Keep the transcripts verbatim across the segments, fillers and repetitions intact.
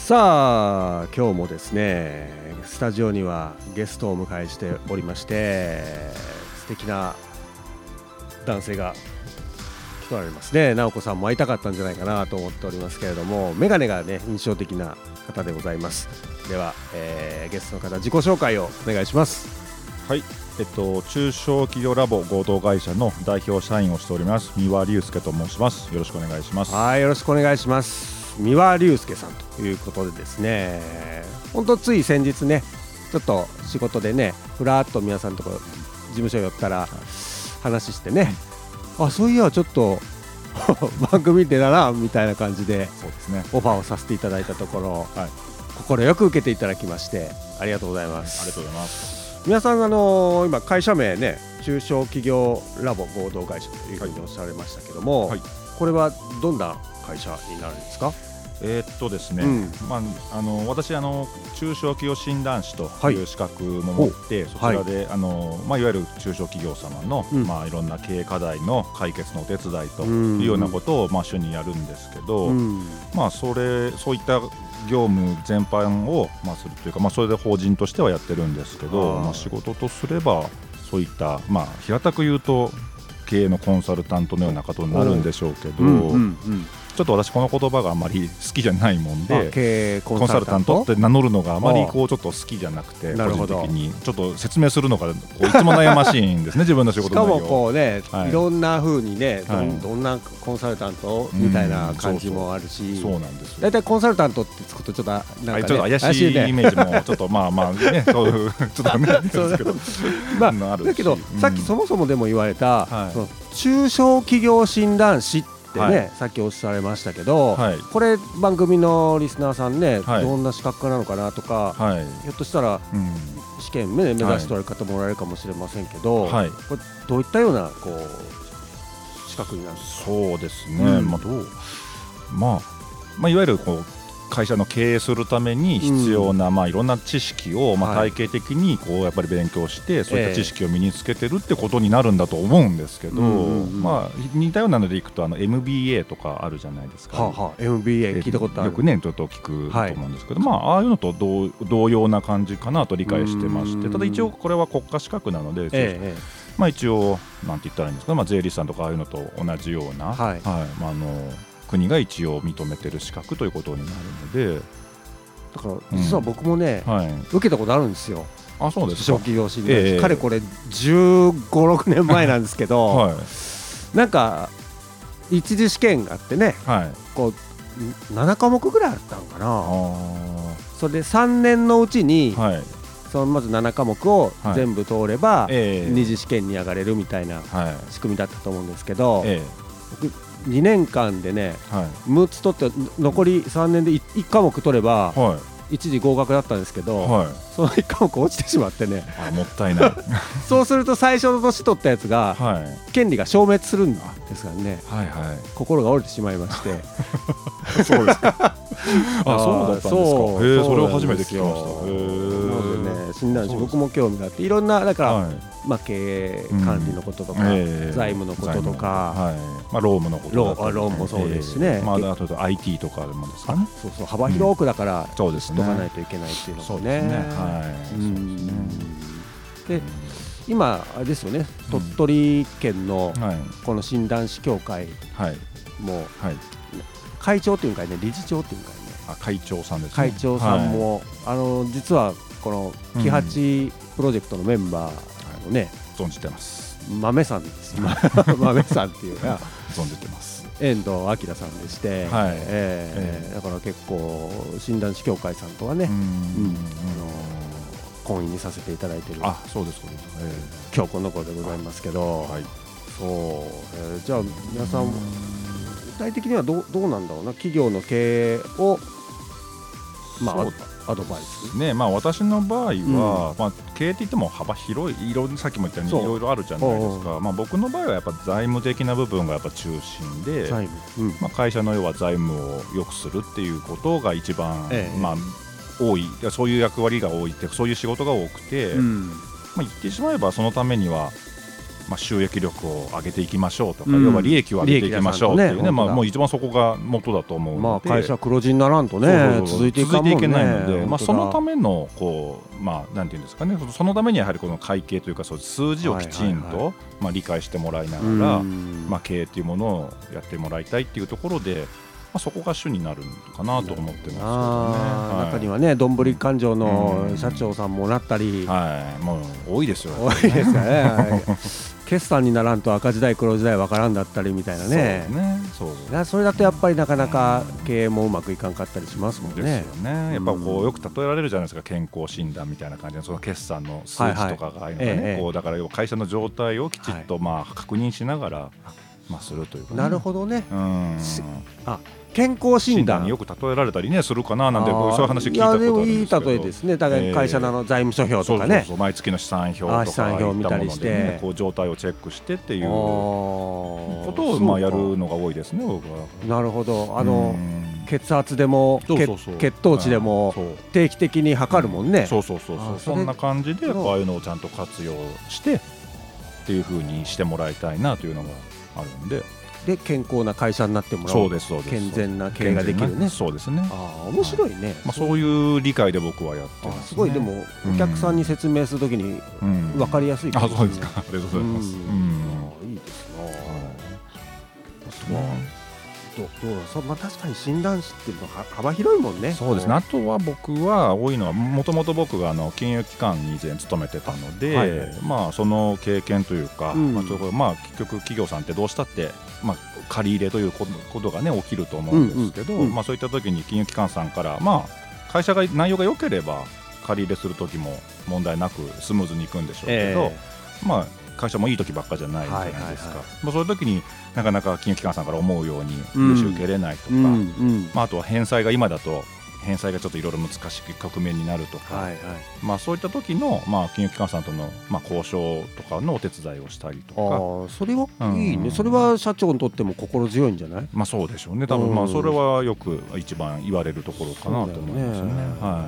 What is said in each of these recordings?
さあ今日もですねスタジオにはゲストをお迎えしておりまして、素敵な男性が来られますね。直子さんも会いたかったんじゃないかなと思っておりますけれども、メガネがね印象的な方でございます。では、えー、ゲストの方自己紹介をお願いします。 はい、えっと、中小企業ラボ合同会社の代表社員をしております三輪隆介と申します。よろしくお願いします。 はい、よろしくお願いします。三輪隆介さんということでですね、本当つい先日ねちょっと仕事でねふらっと皆さんのところ事務所寄ったら話してね、あそういやちょっと番組出たなみたいな感じでそうですね、 オファーをさせていただいたところ、 はい、 快く受けていただきましてありがとうございます。 ありがとうございます。 皆さん、あのー、今会社名ね中小企業ラボ合同会社というふうにおっしゃられましたけども、はい、これはどんな会社になるんですか？ えーっとですね、うんまあ、あの私あの中小企業診断士という資格も持って、はい、そちらで、はいあのまあ、いわゆる中小企業様の、うんまあ、いろんな経営課題の解決のお手伝いというようなことを、まあ、主にやるんですけど、うんまあ、それそういった業務全般を、まあ、するというか、まあ、それで法人としてはやってるんですけど、まあ、仕事とすればそういった、まあ、平たく言うと経営のコンサルタントのようなことになるんでしょうけど、うんうんうんちょっと私この言葉があまり好きじゃないもんで、経営コンサルタントって名乗るのがあまりこうちょっと好きじゃなくて、個人的にちょっと説明するのがこういつも悩ましいんですね自分の仕事内容。 しかもこうね、はい、いろんな風にね ど,、はい、どんなコンサルタントみたいな感じもあるし、 そうなんですよ。 だいたいコンサルタントってつくとちょっとなんか、ね、 ちょっと怪しいイメージもちょっとまあまあねそういうちょっとねですけどまあだけど、うん、さっきそもそもでも言われた、はい、その中小企業診断士ってね、はい、さっきおっしゃられましたけど、はい、これ番組のリスナーさんね、はい、どんな資格なのかなとか、はい、ひょっとしたら、うん、試験目指しておられる方もおられるかもしれませんけど、はい、これどういったようなこう資格になるんですか？ そうですね、うん、まあどうまあまあ、いわゆるこう会社の経営するために必要な、うんまあ、いろんな知識を、まあ、体系的にこうやっぱり勉強して、はい、そういった知識を身につけてるってことになるんだと思うんですけど、うんうんまあ、似たようなのでいくとあの エムビーエー とかあるじゃないですか、 はあはあ、エムビーエー 聞いたことある。 よくねちょっと聞くと思うんですけど、はいまあ、ああいうのと 同, 同様な感じかなと理解してまして、ただ一応これは国家資格なので、ええまあ、一応なんて言ったらいいんですか、まあ、税理士さんとかああいうのと同じような、はいはいまあ、あの国が一応認めてる資格ということになるので、 だから実は僕もね、うんはい、受けたことあるんですよ。 あ、そうですか。 小企業診断士、えー、かれこれじゅうご、ろくねんまえなんですけど、はい、なんか一次試験があってね、はい、こうななかもくぐらいあったのかな。それでさんねんのうちに、はい、そのまずななかもくを全部通れば、はいえー、二次試験に上がれるみたいな仕組みだったと思うんですけど、えー、僕にねんかんでね、はい、むっつ取って残りさんねんで いち科目取れば、はい、一次合格だったんですけど、はい、そのいち科目落ちてしまってねあもったいないそうすると最初の年取ったやつが、はい、権利が消滅するんですからね、はいはい、心が折れてしまいましてそうですかあそうだったんですか。へーそれを初めて聞きました。へーなのでね診断士僕も興味があっていろんなだから、はいまあ、経営管理のこととか、うんえー、財務のこととか、 はいまあ、労務のことだったり、 ね、労務もそうですしね、 えーまあ、あと アイティー とかでもですかね。 そうそう幅広くだから、うん、 そうですね、 知っとかないといけないっていうのもね。 そうですね、はいうん、 で今あれですよね、鳥取県のこの診断士協会も、はい、会長っていうかね理事長っていうかねあ会長さんですね。 会長さんも、はい、あの実はこのキハチプロジェクトのメンバーのね、 うん、存じてます。 豆さんです豆さんっていうか存じてます。 遠藤明さんでして、はいえーえー、だから結構診断士協会さんとはね、うんうん、あの懇意にさせていただいているあそうです、 えー、今日この子でございますけど、はいそうえー、じゃあ皆さん具体的には ど, どうなんだろうな、企業の経営を、まあ、アドバイス、 ねまあ、私の場合は、うんまあ、経営って言っても幅広い、いろさっきも言ったようにいろいろあるじゃないですか。まあ、僕の場合はやっぱ財務的な部分がやっぱ中心で、財務、うんまあ、会社の要は財務を良くするっていうことが一番、ええまあ、多い、そういう役割が多いってそういう仕事が多くて、うんまあ、言ってしまえばそのためにはまあ、収益力を上げていきましょうとか、うん、要は利益を上げていきましょうっていうね、まあ、もう一番そこが元だと思うので、 まあ、会社黒字にならんとね、そうそうそう、続いていかんもんね、続いていけないので、 まあ、そのためのこう、まあ、なんていうんですかね、そのためにやはりこの会計というかそう数字をきちんと、はいはいはい、まあ、理解してもらいながら、まあ、経営というものをやってもらいたいっていうところで、まあ、そこが主になるのかなと思ってますけどね。 はい、中にはね、どんぶり勘定の社長さんもなったり、 はい、もう多いですよ、ね、 多いですかね、はい、決算にならんと赤字代黒字代わからんだったりみたいなね、そうね、そうそれだとやっぱりなかなか経営もうまくいかんかったりしますもんね。 ですよね。やっぱこうよく例えられるじゃないですか、健康診断みたいな感じで、その決算の数字とかがああいうのがね、はいはい、こうだから会社の状態をきちっとまあ確認しながら、まあ、するというか、ね、 なるほどね。うん、あ、健康診断によく例えられたりねするかななんて、そういう話聞いたことあるんですけど、いやでもいい例えですね。だから会社の財務諸表とかね、 そうそうそう、毎月の資産表とか資産表見たりして、 ね、こう状態をチェックしてっていうことをまあやるのが多いですね、僕は。 なるほど。あの血圧でも血糖値でも定期的に測るもんね。 そうそうそうそう、そんな感じでやっぱああいうのをちゃんと活用してっていう風にしてもらいたいなというのがあるんで。 で健康な会社になってもらう。 そうですそうです。 健全な経営ができるね。 そうですね。 ああ、面白いね。 まあ、そういう理解で僕はやってますね。 すごい。でもお客さんに説明するときに分かりやすい、 ね、うん、あ、そうですか。ありがとうございます。うん、 いいですな。どどうそう、まあ、確かに診断士っていうのは幅広いもんね。 そうですね。あとは僕は多いのは、もともと僕があの金融機関に以前勤めてたので、はいはい、まあ、その経験というか、うんまあ、まあ結局企業さんってどうしたって、まあ、借り入れということが、ね、起きると思うんですけど、うんうんうん、まあ、そういった時に金融機関さんから、まあ、会社が内容が良ければ借り入れする時も問題なくスムーズにいくんでしょうけど、えーまあ、会社もいい時ばっかじゃないじゃないですか、はいはいはい、まあ、そういう時になかなか金融機関さんから思うように融資受けれないとか、うんうん、まあ、あとは返済が今だと返済がちょっといろいろ難しい局面になるとか、はいはい、まあ、そういった時の、まあ、金融機関さんとの、まあ、交渉とかのお手伝いをしたりとか。 あ、それはいいね、うん、それは社長にとっても心強いんじゃない？ まあ、そうでしょうね。多分、まあ、それはよく一番言われるところかなと思いますよね。はい、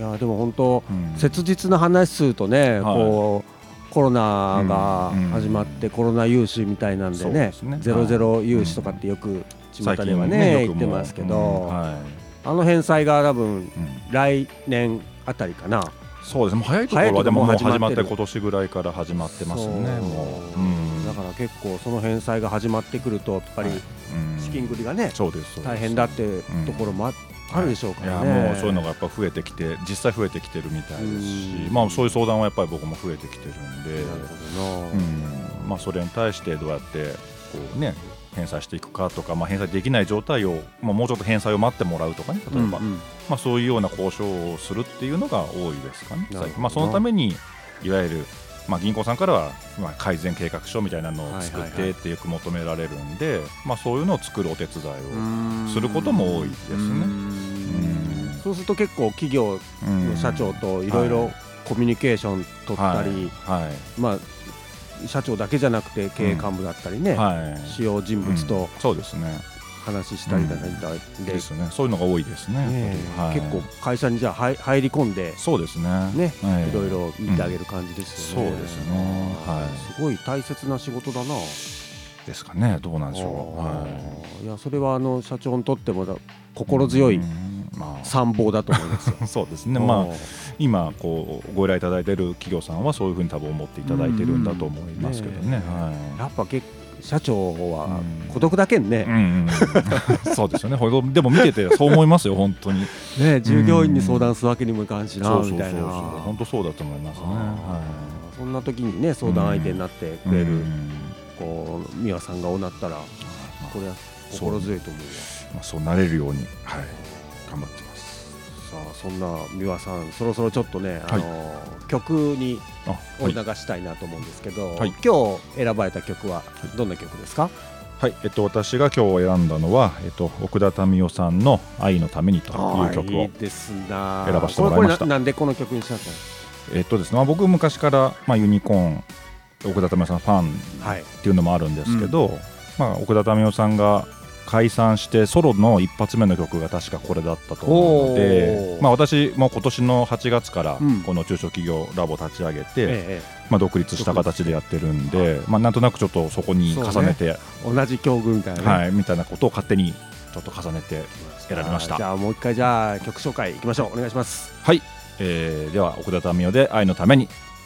いやでも本当、うん、切実な話するとね、はい、こうコロナが始まって、うん、コロナ融資みたいなんでね、でね、ゼロゼロ融資とかってよく巷ではね、ね、言ってますけど、うん、はい、あの返済が多分、うん、来年あたりかな。 そうですね。早いところはでももう始まって、今年ぐらいから始まってますね。もう、うん、 だから結構その返済が始まってくるとやっぱり資金繰りがね、そうですそうです、大変だってところもあって、あるでしょうからね。 いやもうそういうのがやっぱ増えてきて、実際増えてきてるみたいですし、まあ、そういう相談はやっぱり僕も増えてきてるんで、なるほどな、うん、まあ、それに対してどうやってこう、ね、返済していくかとか、まあ、返済できない状態を、まあ、もうちょっと返済を待ってもらうとかね、例えば、うんうん、まあ、そういうような交渉をするっていうのが多いですかね。まあ、そのためにいわゆるまあ、銀行さんからはまあ改善計画書みたいなのを作ってってよく求められるんで、はいはいはい、まあ、そういうのを作るお手伝いをすることも多いですね。うん、 そうすると結構企業の社長といろいろコミュニケーション取ったり、はいはい、まあ、社長だけじゃなくて経営幹部だったりね、うん、はい、主要人物と、うん、そうですね、話したりだったりで、 ですね、そういうのが多いですね。ね、 はい、結構会社にじゃあ入り込んで、 そうですね、ね、 はい、いろいろ見てあげる感じですよね。 うん、そうですね、はい、すごい大切な仕事だな。 ですかね、どうなんでしょう。はい、いや、それはあの社長にとっても心強い参謀だと思いますよ。 まあ、そうですね。まあ、今こうご依頼いただいている企業さんはそういうふうに多分思っていただいているんだと思いますけどね。はい、 やっぱ結構社長は孤独だけんね、うんうんうん、そうですよね。でも見ててそう思いますよ、本当にね。従業員に相談するわけにもいかんしな、みたいな。 本当そうだと思いますね。はい、そんな時にね、相談相手になってくれる、うん、こう美輪さんがおなったら、これは心強いと思うわ。 まあ、そうなれるように、はい、頑張ってます。 さあ、そんな美輪さん、そろそろちょっとね、あのーはい、曲にを流したいなと思うんですけど、はい、今日選ばれた曲はどんな曲ですか？ はい、えっと、私が今日選んだのは、えっと、奥田民生さんの愛のためにという曲を選ばせてもらいました。 これこれなんでこの曲にしたんですか？ えっとですね、まあ、僕昔から、まあ、ユニコーン奥田民生さんファンっていうのもあるんですけど、はい、まあ、奥田民生さんが解散してソロの一発目の曲が確かこれだったと思うので、まあ、私も今年のはちがつからこの中小企業ラボ立ち上げて、うん、まあ、独立した形でやってるんで、まあ、なんとなくちょっとそこに重ねて、ね、 同じ境遇みたいな、ね、 はい、みたいなことを勝手にちょっと重ねて選びました。 じゃあもう一回じゃあ曲紹介いきましょう。お願いします。 はい、えー、では奥田民生で愛のために。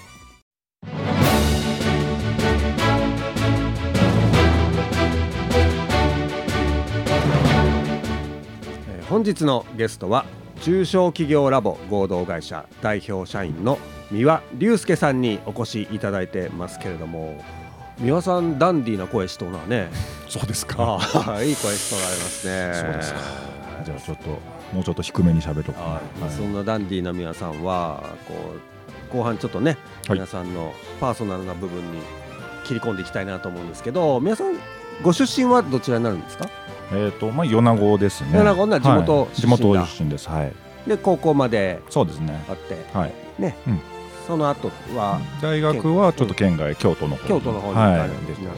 本日のゲストは中小企業ラボ合同会社代表社員の三輪隆介さんにお越しいただいてますけれども、三輪さんダンディーな声しとうなね。 そうですか。 あいい声しとられますね。 そうですか。じゃあちょっともうちょっと低めに喋っとく、 はい、そんなダンディーな三輪さんはこう後半ちょっとね、はい、皆さんのパーソナルな部分に切り込んでいきたいなと思うんですけど、三輪さんご出身はどちらになるんですか？ えーとまあ、米子ですね。 米子な地元、はい、 地元出身です。はい。 で高校までそうですね。 あって、 はいね、うん、その後は大学はちょっと県外、うん、京都の方京都の方に行かれてなって、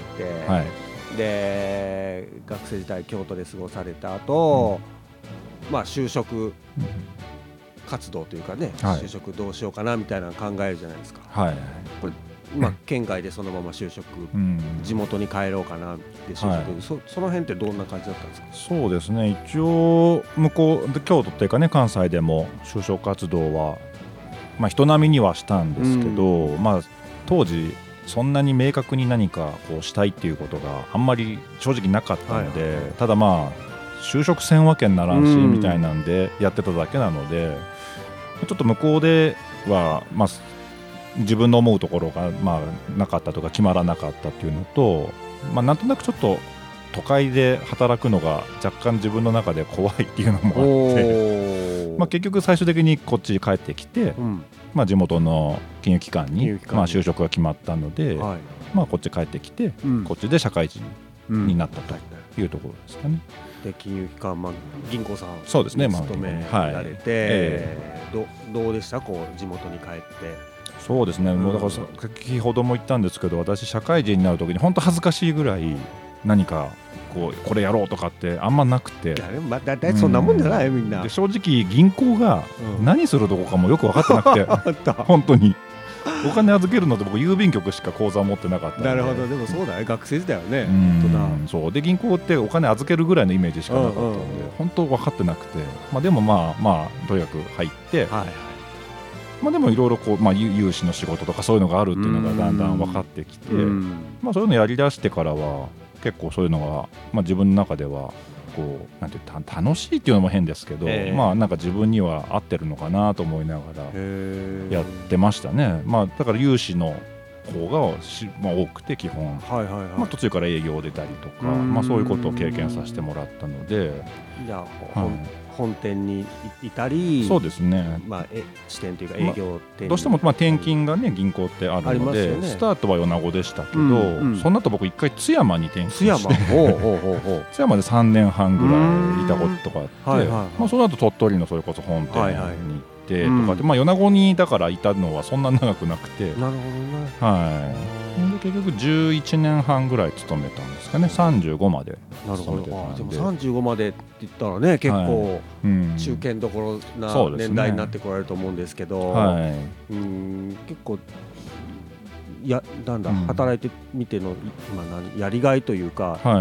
はい、で学生時代京都で過ごされた後、うん、まあ就職活動というかね、はい、就職どうしようかなみたいなの考えるじゃないですか。 はい。これまあ、県外でそのまま就職、うん、地元に帰ろうかなで就職、はい、そ, その辺ってどんな感じだったんですか？ そうですね、一応向こうで京都っていうかね、関西でも就職活動は、まあ、人並みにはしたんですけど、うん、まあ、当時そんなに明確に何かこうしたいっていうことがあんまり正直なかったので、はい、ただまあ就職せんわけにならんしみたいなんでやってただけなので、うん、ちょっと向こうではまあ自分の思うところがまあなかったとか決まらなかったっていうのと、まあ、なんとなくちょっと都会で働くのが若干自分の中で怖いっていうのもあって、まあ結局最終的にこっちに帰ってきて、うん、まあ地元の金融機関にまあ就職が決まったので、はい、まあこっち帰ってきて、うん、こっちで社会人になったというところですかね。 で金融機関、まあ、銀行さんそうですね、まあ、 勤められて、はいえー、ど, どうでしたこう地元に帰って？ そうですね、もうだから先ほども言ったんですけど、私社会人になるときに本当恥ずかしいぐらい何かこうこれやろうとかってあんまなくて、 まあ、だいたいそんなもんじゃない、うん、みんなで正直銀行が何するとこかもよく分かってなくて、うん、本当にお金預けるのって僕郵便局しか口座を持ってなかったので。 なるほど、でもそうだね、学生時代はね、 うんそうで銀行ってお金預けるぐらいのイメージしかなかったので、うんうん、本当分かってなくて、まあ、でもまあまあとにかく入って、はいまあ、でもいろいろこう、まあ、融資の仕事とかそういうのがあるっていうのがだんだん分かってきて、まあ、そういうのやりだしてからは結構そういうのが、まあ、自分の中ではこうなんてた楽しいっていうのも変ですけど、えー、まあなんか自分には合ってるのかなと思いながらやってましたね。まあ、だから融資の方がし、まあ、多くて基本、はいはいはいまあ、途中から営業出たりとか、まあ、そういうことを経験させてもらったので、 じゃあ、はい本店にいたり、 そうですね、 まあ、え支店というか営業店、 まあ、どうしてもまあ転勤がね銀行ってあるので、ね、スタートは米子でしたけど、うんうん、その後僕一回津山に転勤して津山津山でさんねんはんぐらいいたことがあって、はいはいはいまあ、その後鳥取のそれこそ本店に、はいはいとかで、うんまあ、米子にだからいたのはそんな長くなくて、なるほどね、はいで結局じゅういちねんはんぐらい勤めたんですかね。さんじゅうごまで勤めてたんで。 でもさんじゅうごまでって言ったらね結構中堅どころな年代になってこられると思うんですけど、はい、うん結構やなんだ、うん、働いてみての今何やりがいというか、はい、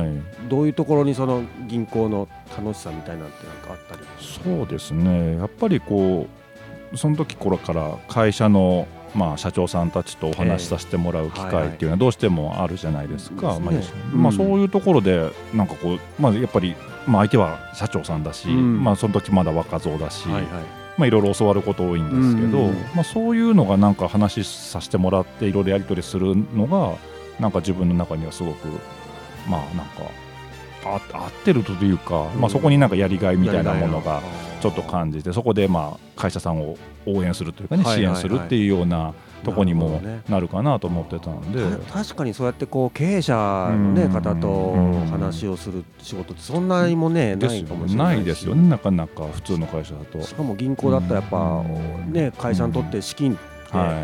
どういうところにその銀行の楽しさみたいなってなんかあったり？ そうですね、やっぱりこうその時頃から会社のまあ社長さんたちとお話しさせてもらう機会っていうのはどうしてもあるじゃないですか。まあそういうところでなんかこう、まあ、やっぱりまあ相手は社長さんだし、うんまあ、その時まだ若造だし、はいはいまあ、いろいろ教わること多いんですけど、うんまあ、そういうのがなんか話させてもらっていろいろやり取りするのがなんか自分の中にはすごくまあなんかあ合ってるというか、うんまあ、そこになんかやりがいみたいなものがちょっと感じて、そこでまあ会社さんを応援するというかね、支援するっていうようなとこにもなるかなと思ってたので、 ね、確かにそうやってこう経営者の、ね、方と話をする仕事ってそんなにも、ね、ないかもしれないし、 ないですよね、なかなか普通の会社だと。 しかも銀行だったらやっぱ、ね、会社にとって資金って、はい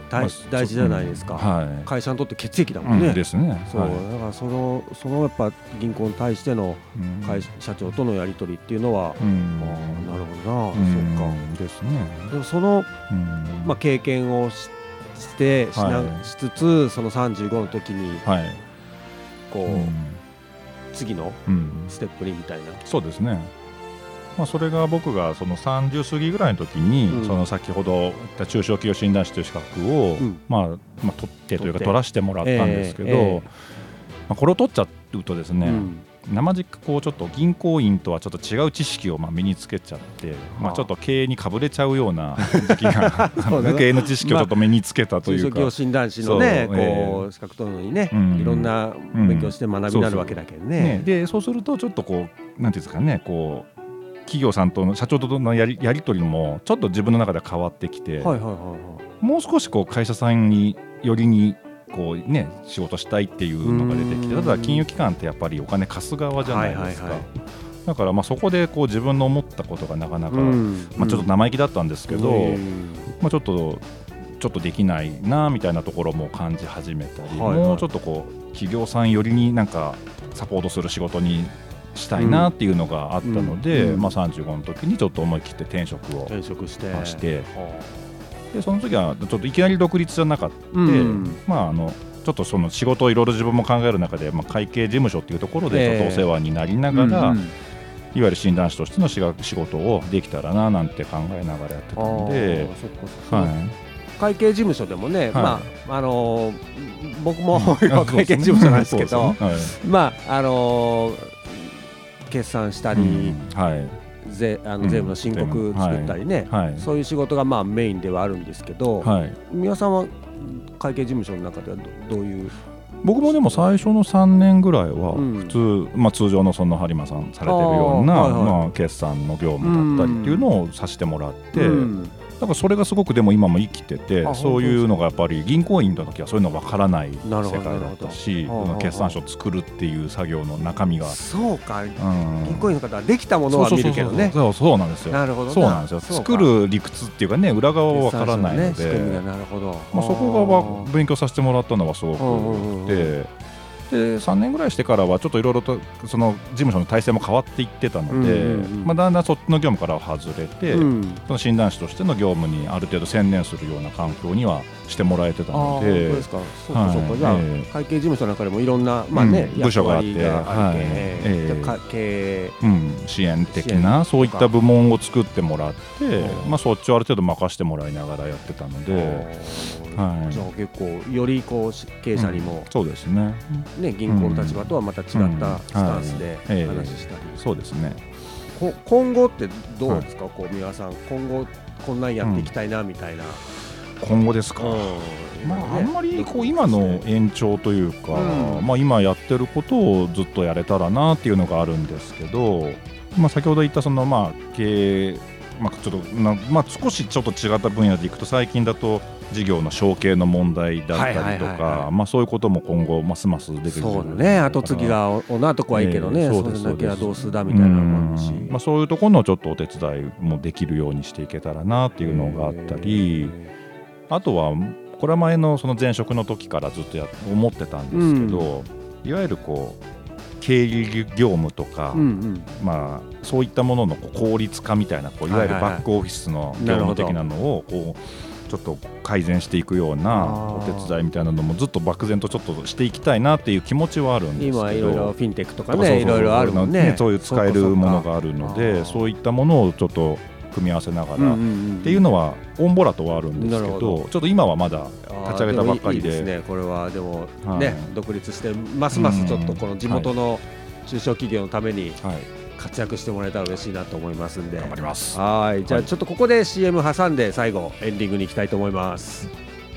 大, 大事じゃないですか、はい、会社にとって血液だもんね、 うん、ですね。 そう、はい、だからそのそのやっぱ銀行に対しての会社、うん、社長とのやり取りっていうのは、うん、あなるほどな、うん、そうかですね。 でもその、うんまあ、経験を し, してし, な、はい、しつつそのさんじゅうごの時に、はい、こう、うん、次のステップにみたいな、 うん、そうですね。まあ、それが僕がそのさんじゅう過ぎぐらいの時に、うん、その先ほど言った中小企業診断士という資格を、うんまあまあ、取ってというか取らせてもらったんですけど、えーえーまあ、これを取っちゃうとですね、うん生実家こうちょっと銀行員とはちょっと違う知識をまあ身につけちゃって、まあ、ちょっと経営にかぶれちゃうような時期が経営の知識をちょっと身につけたというか、まあ、中小企業診断士のねこう、えー、資格取るのにね、うん、いろんな勉強して学びになるわけだけどね、うん、そうそうねでそうするとちょっとこうなんていうんですかねこう企業さんとの社長とのやり、やり取りもちょっと自分の中で変わってきて、はいはいはいはい、もう少しこう会社さんによりにこうね、仕事したいっていうのが出てきて、ただ金融機関ってやっぱりお金貸す側じゃないですか、はいはいはい、だからまあそこでこう自分の思ったことがなかなか、まあ、ちょっと生意気だったんですけど、まあ、ちょっとちょっとできないなみたいなところも感じ始めたり、はいはい、もうちょっとこう企業さんよりになんかサポートする仕事にしたいなっていうのがあったので、うんうんまあ、さんじゅうごの時にちょっと思い切って転職を転職してして、でその時はちょっといきなり独立じゃなかった、うんまあ、あのちょっとその仕事をいろいろ自分も考える中で、まあ、会計事務所っていうところでちょっとお世話になりながら、えーうんうん、いわゆる診断士としての仕事をできたらななんて考えながらやってたんで、 はい、会計事務所でもね、はいまああのー、僕も会計事務所なんですけど、はい、まああのー、決算したり、うんはい税, あの税務の申告作ったりね、うんはい、そういう仕事がまあメインではあるんですけど、はい、皆さんは会計事務所の中では ど, どういう僕もでも最初のさんねんぐらいは普通、うんまあ、通常のその播磨さんされてるような、はいはいまあ、決算の業務だったりっていうのをさせてもらって、うんだからそれがすごくでも今も生きてて、そういうのがやっぱり銀行員の時はそういうの分からない世界だったし、決算書を作るっていう作業の中身がそうか、うん、銀行員の方はできたものは見るけどね、 そうそうなんですよ。 なるほど、 そうなんですよ。作る理屈っていうかね、裏側は分からないので、ね、仕組みがなるほど、まあ、そこが勉強させてもらったのはすごくて。でさんねんぐらいしてからはちょっといろいろとその事務所の体制も変わっていってたので、うんうんうんまあ、だんだんそっちの業務からは外れて、うん、その診断士としての業務にある程度専念するような環境にはしてもらえてたので、 そうですか、そうかそうか、はい、じゃあ、えー、会計事務所の中でもいろんな、まあねうん、 部署があって、 はいえー、経営、 うん、支援的なそういった部門を作ってもらって、まあ、そっちをある程度任せてもらいながらやってたので、 はい、じゃあ結構よりこう経営者にも、 うん、そうですねね、銀行の立場とはまた違ったスタンスで話したり、うんはいえー、 そうですね。 今後ってどうですか、はい、こう皆さん今後こんなんやっていきたいなみたいな、 うん、今後ですか、うんまあ、ね、あんまりこう今の延長というか、うんまあ、今やってることをずっとやれたらなっていうのがあるんですけど、まあ、先ほど言ったそのまあ経営、まあ、ちょっとな、まあ、少しちょっと違った分野でいくと最近だと事業の承継の問題だったりとか、まあそういうことも今後ますます出てくる。 そうだね、後継ぎがおなとこはいいけどね、えー、それだけはどうすだみたいなのもあるし、 まあ、そういうところのちょっとお手伝いもできるようにしていけたらなっていうのがあったり、あとはこれは前のその前職の時からずっとや思ってたんですけど、うん、いわゆるこう経理業務とか、うんうんまあ、そういったものの効率化みたいなこういわゆるバックオフィスの業務的なのをこうちょっと改善していくようなお手伝いみたいなのもずっと漠然とちょっとしていきたいなっていう気持ちはあるんですけど、 今いろいろフィンテックとかねいろいろあるもんね、 そういう使えるものがあるので、そういったものをちょっと組み合わせながらっていうのはオンボラとはあるんですけど、ちょっと今はまだ立ち上げたばっかりで、 いいですね、これはでもね、はい、独立してますますちょっとこの地元の中小企業のために、はい活躍してもらえたら嬉しいなと思いますんで、 頑張ります。 はい、じゃあちょっとここで シーエム 挟んで最後エンディングに行きたいと思います。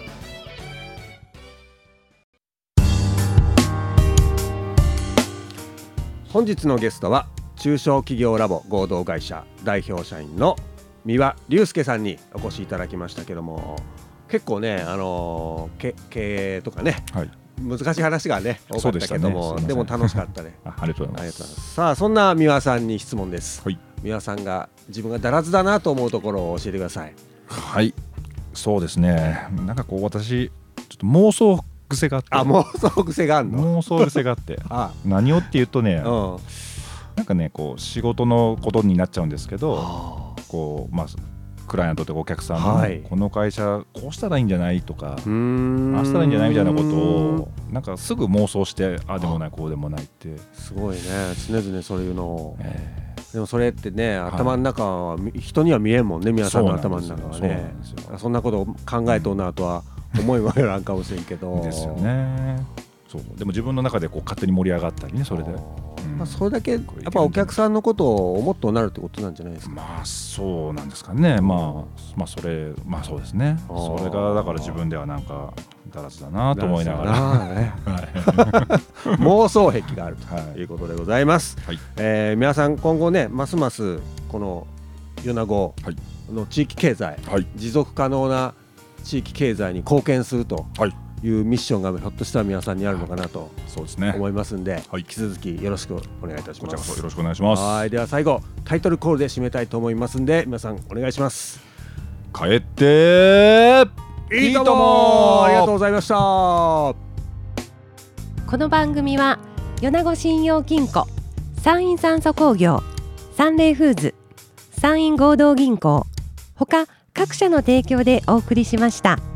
本日のゲストは中小企業ラボ合同会社代表社員の三輪隆介さんにお越しいただきましたけども、結構ね、あのー、経営とかね、はい難しい話がね多かったけども、ね、でも楽しかったねあ, ありがとうございます。 さあそんな三輪さんに質問です、はい、三輪さんが自分がだらずだなと思うところを教えてください。 はい、 そうですね、なんかこう私ちょっと妄想癖があってあ妄想癖があるの妄想癖があってあ何をっていうとね、うん、なんかねこう仕事のことになっちゃうんですけど、こうまあクライアントとかお客さんの、はい、この会社こうしたらいいんじゃないとかああしたらいいんじゃないみたいなことをなんかすぐ妄想してああでもないこうでもないってすごいね常々そういうのを、えー、でもそれってね頭の中は、はい、人には見えんもんね皆さんの頭の中はね そ, そんなことを考えとうなとは思いもよらんかもしれんけどですよね。そうでも自分の中でこう勝手に盛り上がったりねそれで、うんまあ、それだけやっぱお客さんのことを思ってなるってことなんじゃないですか。 まあそうなんですかね、まあ、まあそれまあそうですねそれがだから自分ではなんかだらずだなと思いながら、ね妄想癖があるということでございます、はいえー、皆さん今後ねますますこの米子の地域経済、はい、持続可能な地域経済に貢献すると、はいいうミッションがひょっとしたら皆さんにあるのかなと思いますんで、はい、引き続きよろしくお願いいたします。 こちらこそよろしくお願いします。 はいでは最後タイトルコールで締めたいと思いますんで皆さんお願いします。 帰っていいともありがとうございました。この番組は米子信用金庫、山陰酸素工業、サンレイフーズ、山陰合同銀行他各社の提供でお送りしました。